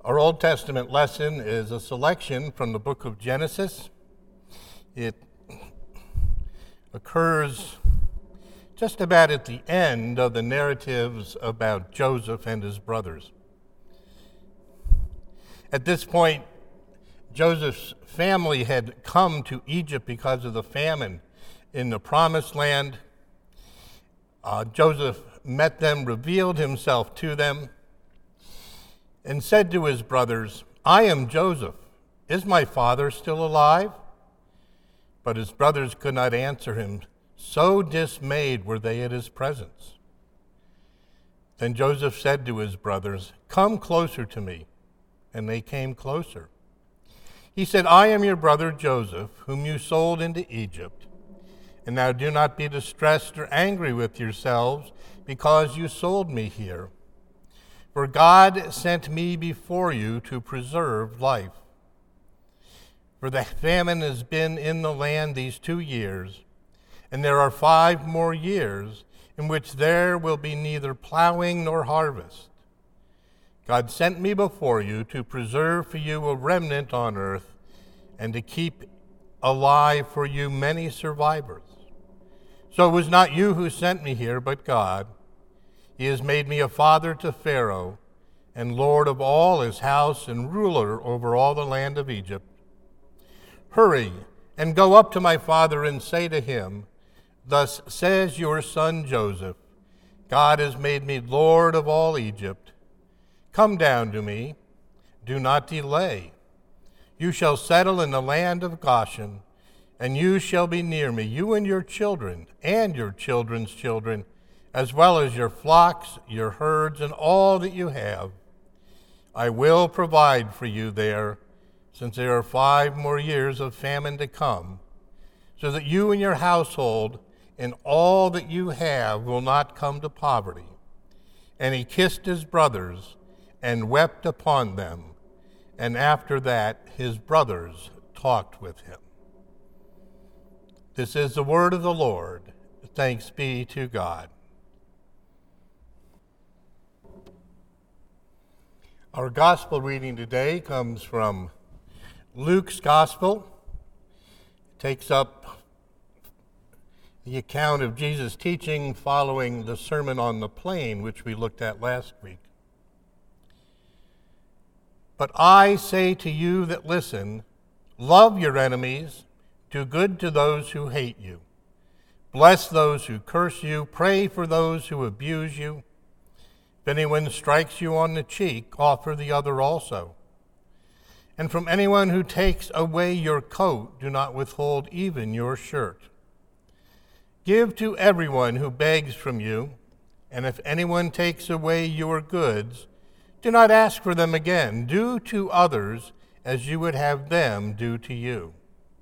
Our Old Testament lesson is a selection from the book of Genesis. It occurs just about at the end of the narratives about Joseph and his brothers. At this point, Joseph's family had come to Egypt because of the famine in the Promised Land. Joseph met them, revealed himself to them, and said to his brothers, "I am Joseph. Is my father still alive?" But his brothers could not answer him. So dismayed were they at his presence. Then Joseph said to his brothers, "Come closer to me." And they came closer. He said, "I am your brother Joseph, whom you sold into Egypt. And now do not be distressed or angry with yourselves because you sold me here. For God sent me before you to preserve life. For the famine has been in the land these 2 years, and there are 5 more years in which there will be neither plowing nor harvest. God sent me before you to preserve for you a remnant on earth and to keep alive for you many survivors. So it was not you who sent me here, but God. He has made me a father to Pharaoh and lord of all his house and ruler over all the land of Egypt. Hurry and go up to my father and say to him, 'Thus says your son Joseph, God has made me lord of all Egypt. Come down to me, do not delay. You shall settle in the land of Goshen, and you shall be near me, you and your children and your children's children, as well as your flocks, your herds, and all that you have. I will provide for you there, since there are 5 more years of famine to come, so that you and your household and all that you have will not come to poverty.' And he kissed his brothers and wept upon them. And after that, his brothers talked with him." This is the word of the Lord. Thanks be to God. Our gospel reading today comes from Luke's gospel. It takes up the account of Jesus' teaching following the Sermon on the Plain, which we looked at last week. "But I say to you that listen, love your enemies, do good to those who hate you, bless those who curse you, pray for those who abuse you. If anyone strikes you on the cheek, offer the other also. And from anyone who takes away your coat, do not withhold even your shirt. Give to everyone who begs from you, and if anyone takes away your goods, do not ask for them again. Do to others as you would have them do to you.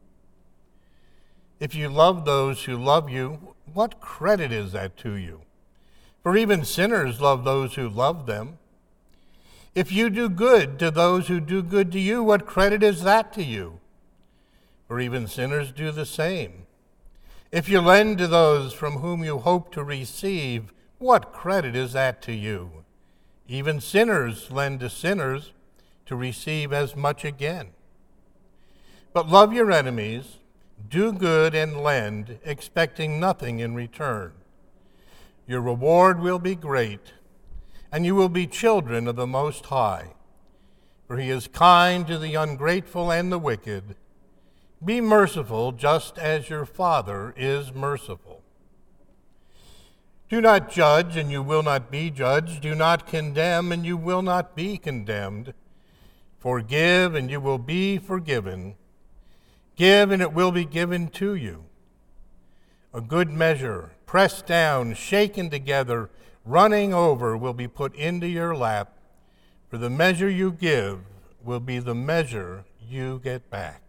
If you love those who love you, what credit is that to you? For even sinners love those who love them. If you do good to those who do good to you, what credit is that to you? For even sinners do the same. If you lend to those from whom you hope to receive, what credit is that to you? Even sinners lend to sinners to receive as much again. But love your enemies, do good and lend, expecting nothing in return. Your reward will be great, and you will be children of the Most High, for he is kind to the ungrateful and the wicked. Be merciful just as your Father is merciful. Do not judge, and you will not be judged. Do not condemn, and you will not be condemned. Forgive, and you will be forgiven. Give, and it will be given to you. A good measure, pressed down, shaken together, running over, will be put into your lap. For the measure you give will be the measure you get back."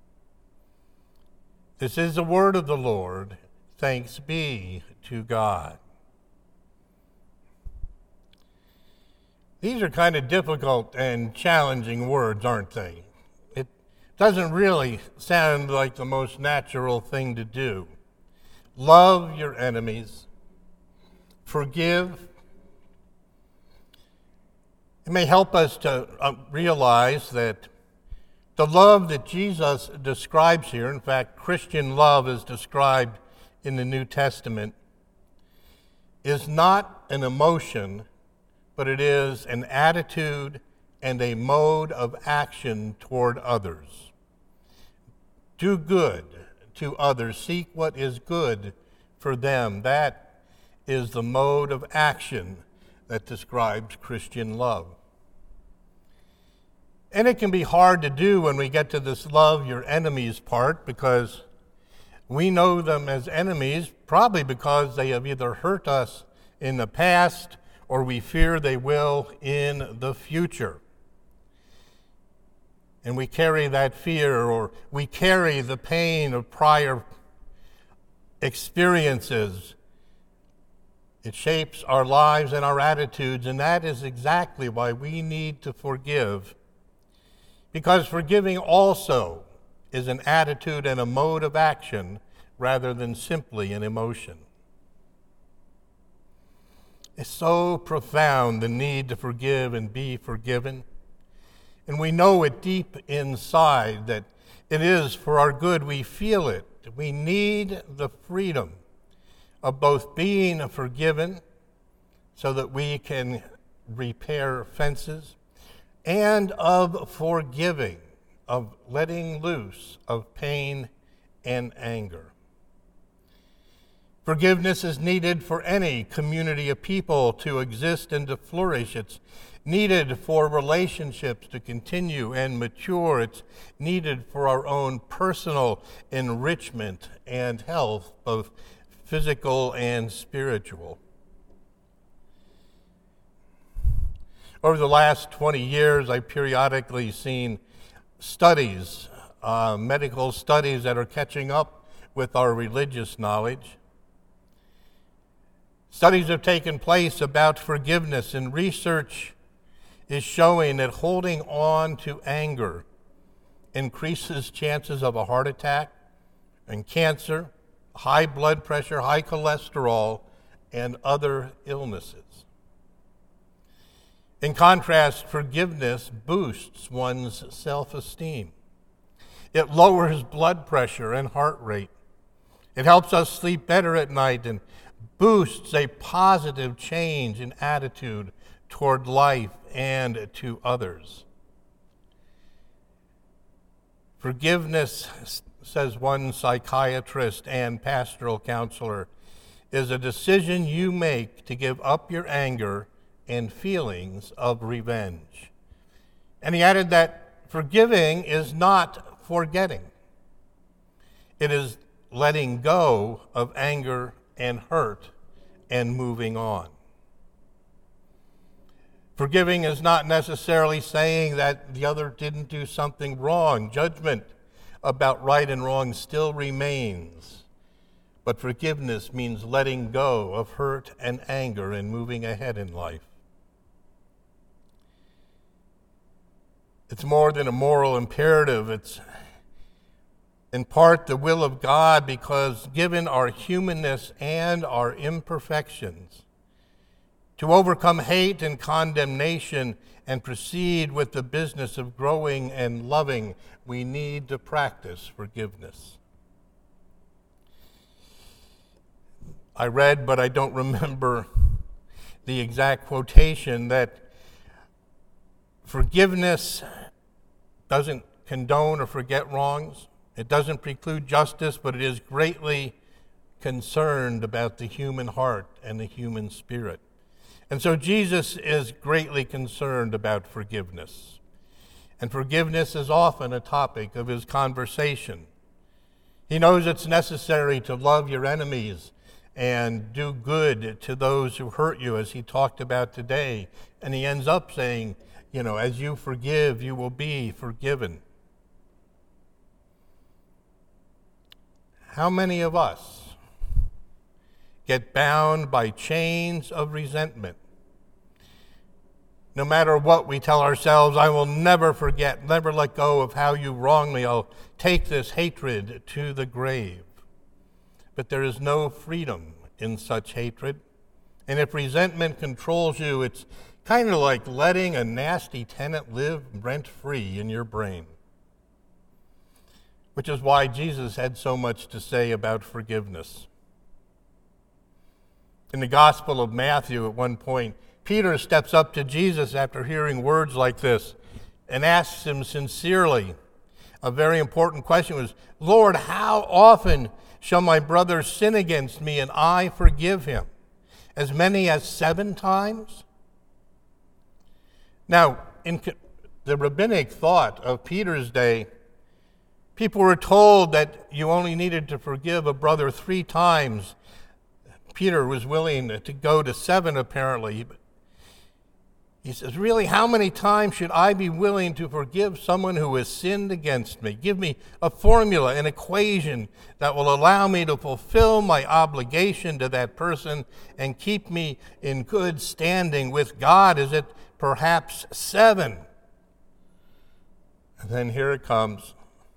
This is the word of the Lord. Thanks be to God. These are kind of difficult and challenging words, aren't they? It doesn't really sound like the most natural thing to do. Love your enemies. Forgive. It may help us to realize that the love that Jesus describes here, in fact, Christian love is described in the New Testament, is not an emotion, but it is an attitude and a mode of action toward others. Do good to others. Seek what is good for them. That is the mode of action that describes Christian love. And it can be hard to do when we get to this love your enemies part, because we know them as enemies probably because they have either hurt us in the past or we fear they will in the future. And we carry that fear, or we carry the pain of prior experiences. It shapes our lives and our attitudes, and that is exactly why we need to forgive. Because forgiving also is an attitude and a mode of action rather than simply an emotion. It's so profound, the need to forgive and be forgiven. And we know it deep inside that it is for our good. We feel it. We need the freedom of both being forgiven so that we can repair fences, and of forgiving, of letting loose of pain and anger. Forgiveness is needed for any community of people to exist and to flourish. It's needed for relationships to continue and mature. It's needed for our own personal enrichment and health, both physical and spiritual. Over the last 20 years, I've periodically seen studies, medical studies that are catching up with our religious knowledge. Studies have taken place about forgiveness, and research is showing that holding on to anger increases chances of a heart attack and cancer, high blood pressure, high cholesterol, and other illnesses. In contrast, forgiveness boosts one's self-esteem. It lowers blood pressure and heart rate. It helps us sleep better at night and boosts a positive change in attitude toward life and to others. Forgiveness, says one psychiatrist and pastoral counselor, is a decision you make to give up your anger and feelings of revenge. And he added that forgiving is not forgetting. It is letting go of anger and hurt and moving on. Forgiving is not necessarily saying that the other didn't do something wrong. Judgment about right and wrong still remains. But forgiveness means letting go of hurt and anger and moving ahead in life. It's more than a moral imperative. It's in part the will of God, because given our humanness and our imperfections, to overcome hate and condemnation and proceed with the business of growing and loving, we need to practice forgiveness. I read, but I don't remember the exact quotation, that forgiveness doesn't condone or forget wrongs. It doesn't preclude justice, but it is greatly concerned about the human heart and the human spirit. And so Jesus is greatly concerned about forgiveness. And forgiveness is often a topic of his conversation. He knows it's necessary to love your enemies and do good to those who hurt you, as he talked about today. And he ends up saying, as you forgive, you will be forgiven. How many of us get bound by chains of resentment? No matter what we tell ourselves, I will never forget, never let go of how you wronged me. I'll take this hatred to the grave. But there is no freedom in such hatred. And if resentment controls you, it's kind of like letting a nasty tenant live rent-free in your brain. Which is why Jesus had so much to say about forgiveness. In the Gospel of Matthew, at one point, Peter steps up to Jesus after hearing words like this and asks him sincerely a very important question was, Lord, how often shall my brother sin against me and I forgive him? As many as 7 times? Now, in the rabbinic thought of Peter's day, people were told that you only needed to forgive a brother 3 times. Peter was willing to go to 7, apparently. But he says, really, how many times should I be willing to forgive someone who has sinned against me? Give me a formula, an equation that will allow me to fulfill my obligation to that person and keep me in good standing with God. Is it perhaps 7? And then here it comes.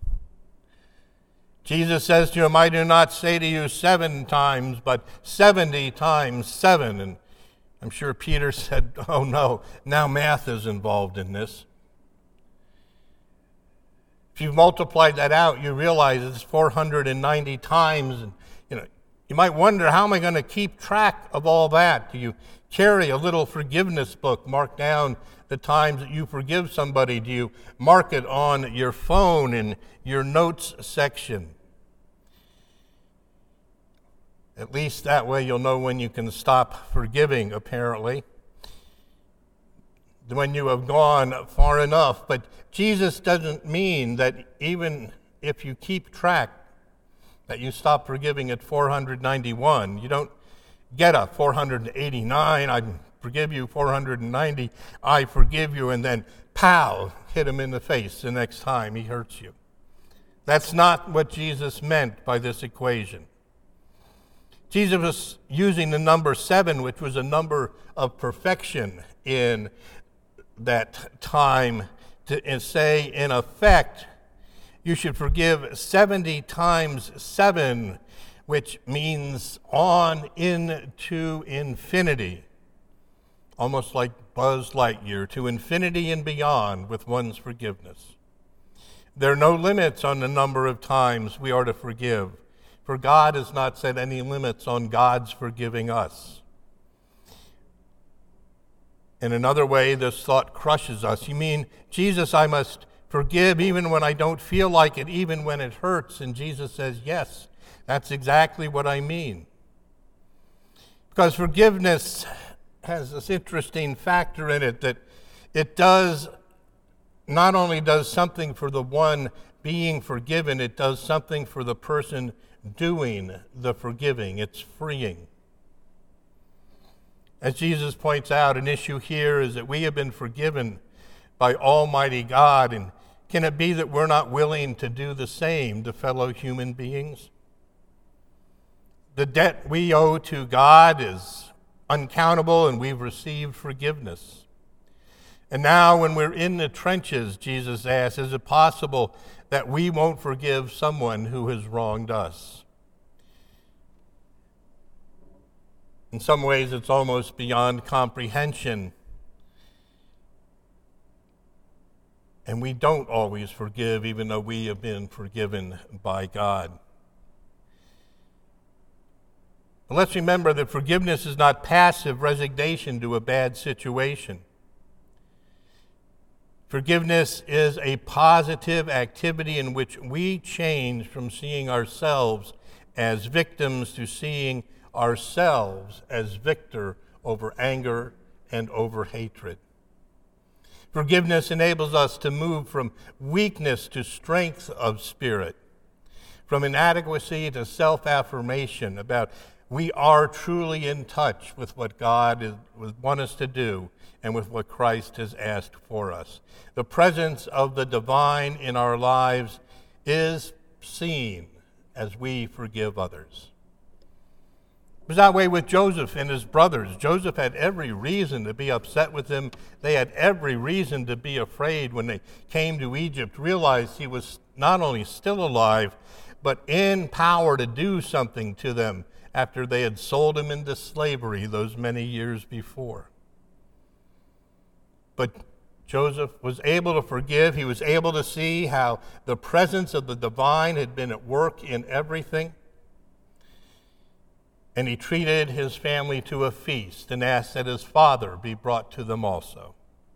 Jesus says to him, I do not say to you 7 times, but 70 times 7. And I'm sure Peter said, oh no, now math is involved in this. If you multiply that out, you realize it's 490 times. And you might wonder, how am I going to keep track of all that? Do you carry a little forgiveness book, mark down the times that you forgive somebody? Do you mark it on your phone in your notes section? At least that way you'll know when you can stop forgiving, apparently, when you have gone far enough. But Jesus doesn't mean that even if you keep track, that you stop forgiving at 491. You don't get a 489, I forgive you, 490, I forgive you, and then pow, hit him in the face the next time he hurts you. That's not what Jesus meant by this equation. Jesus was using the number 7, which was a number of perfection in that time, to say, in effect, you should forgive 70 times 7, which means on into infinity, almost like Buzz Lightyear, to infinity and beyond with one's forgiveness. There are no limits on the number of times we are to forgive, for God has not set any limits on God's forgiving us. In another way, this thought crushes us. You mean, Jesus, I must forgive even when I don't feel like it, even when it hurts? And Jesus says, yes, that's exactly what I mean. Because forgiveness has this interesting factor in it that it does, not only does something for the one being forgiven, it does something for the person doing the forgiving. It's freeing. As Jesus points out, an issue here is that we have been forgiven by Almighty God, and can it be that we're not willing to do the same to fellow human beings? The debt we owe to God is uncountable, and we've received forgiveness. And now when we're in the trenches, Jesus asks, is it possible that we won't forgive someone who has wronged us? In some ways, it's almost beyond comprehension. And we don't always forgive, even though we have been forgiven by God. But let's remember that forgiveness is not passive resignation to a bad situation. Forgiveness is a positive activity in which we change from seeing ourselves as victims to seeing ourselves as victor over anger and over hatred. Forgiveness enables us to move from weakness to strength of spirit, from inadequacy to self-affirmation about we are truly in touch with what God would want us to do and with what Christ has asked for us. The presence of the divine in our lives is seen as we forgive others. It was that way with Joseph and his brothers. Joseph had every reason to be upset with him. They had every reason to be afraid when they came to Egypt, realized he was not only still alive, but in power to do something to them after they had sold him into slavery those many years before. But Joseph was able to forgive. He was able to see how the presence of the divine had been at work in everything. And he treated his family to a feast and asked that his father be brought to them also.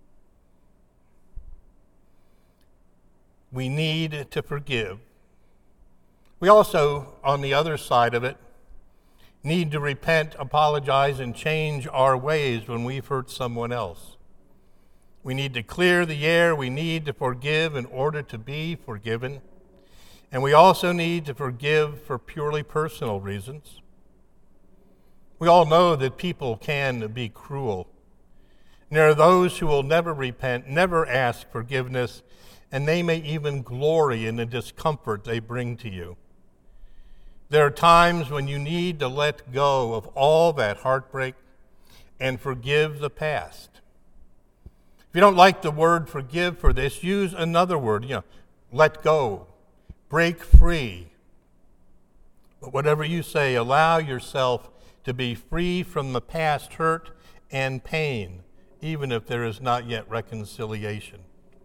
We need to forgive. We also, on the other side of it, need to repent, apologize, and change our ways when we've hurt someone else. We need to clear the air. We need to forgive in order to be forgiven. And we also need to forgive for purely personal reasons. We all know that people can be cruel. And there are those who will never repent, never ask forgiveness, and they may even glory in the discomfort they bring to you. There are times when you need to let go of all that heartbreak and forgive the past. If you don't like the word forgive for this, use another word, let go, break free. But whatever you say, allow yourself to be free from the past hurt and pain, even if there is not yet reconciliation.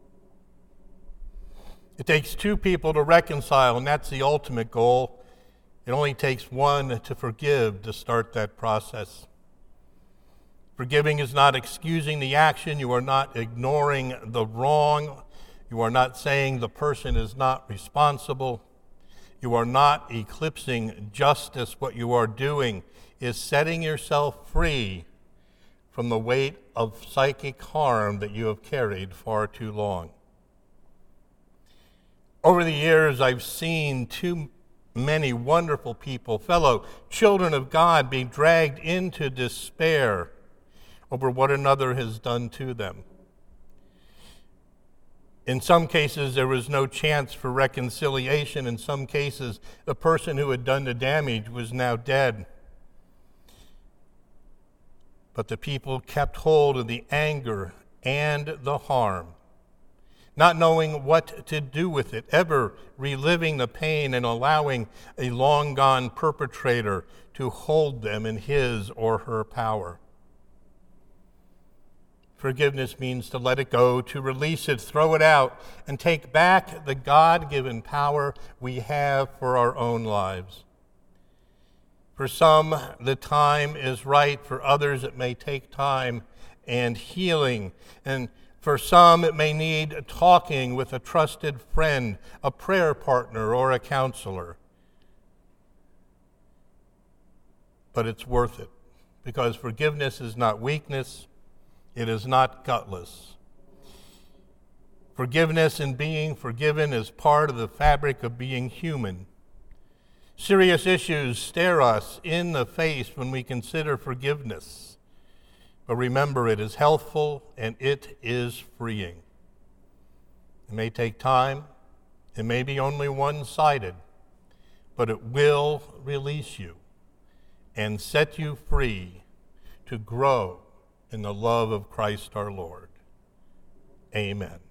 It takes two people to reconcile, and that's the ultimate goal. It only takes one to forgive to start that process. Forgiving is not excusing the action. You are not ignoring the wrong. You are not saying the person is not responsible. You are not eclipsing justice. What you are doing is setting yourself free from the weight of psychic harm that you have carried far too long. Over the years, I've seen too many wonderful people, fellow children of God, being dragged into despair over what another has done to them. In some cases, there was no chance for reconciliation. In some cases, the person who had done the damage was now dead. But the people kept hold of the anger and the harm, not knowing what to do with it, ever reliving the pain and allowing a long-gone perpetrator to hold them in his or her power. Forgiveness means to let it go, to release it, throw it out, and take back the God-given power we have for our own lives. For some, the time is right. For others, it may take time and healing. And for some, it may need talking with a trusted friend, a prayer partner, or a counselor. But it's worth it, because forgiveness is not weakness. It is not gutless. Forgiveness and being forgiven is part of the fabric of being human. Serious issues stare us in the face when we consider forgiveness. But remember, it is healthful and it is freeing. It may take time. It may be only one-sided, but it will release you and set you free to grow in the love of Christ our Lord. Amen.